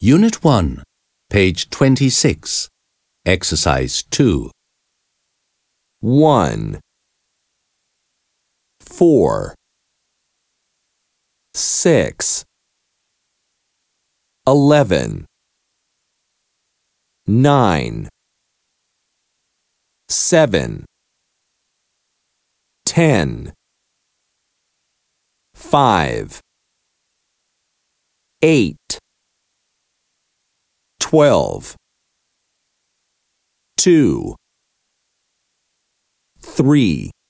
Unit 1, page 26. Exercise 2. 1, 4, 6, 11, 9, 7, 10, 5, 8, 12, 2, 3,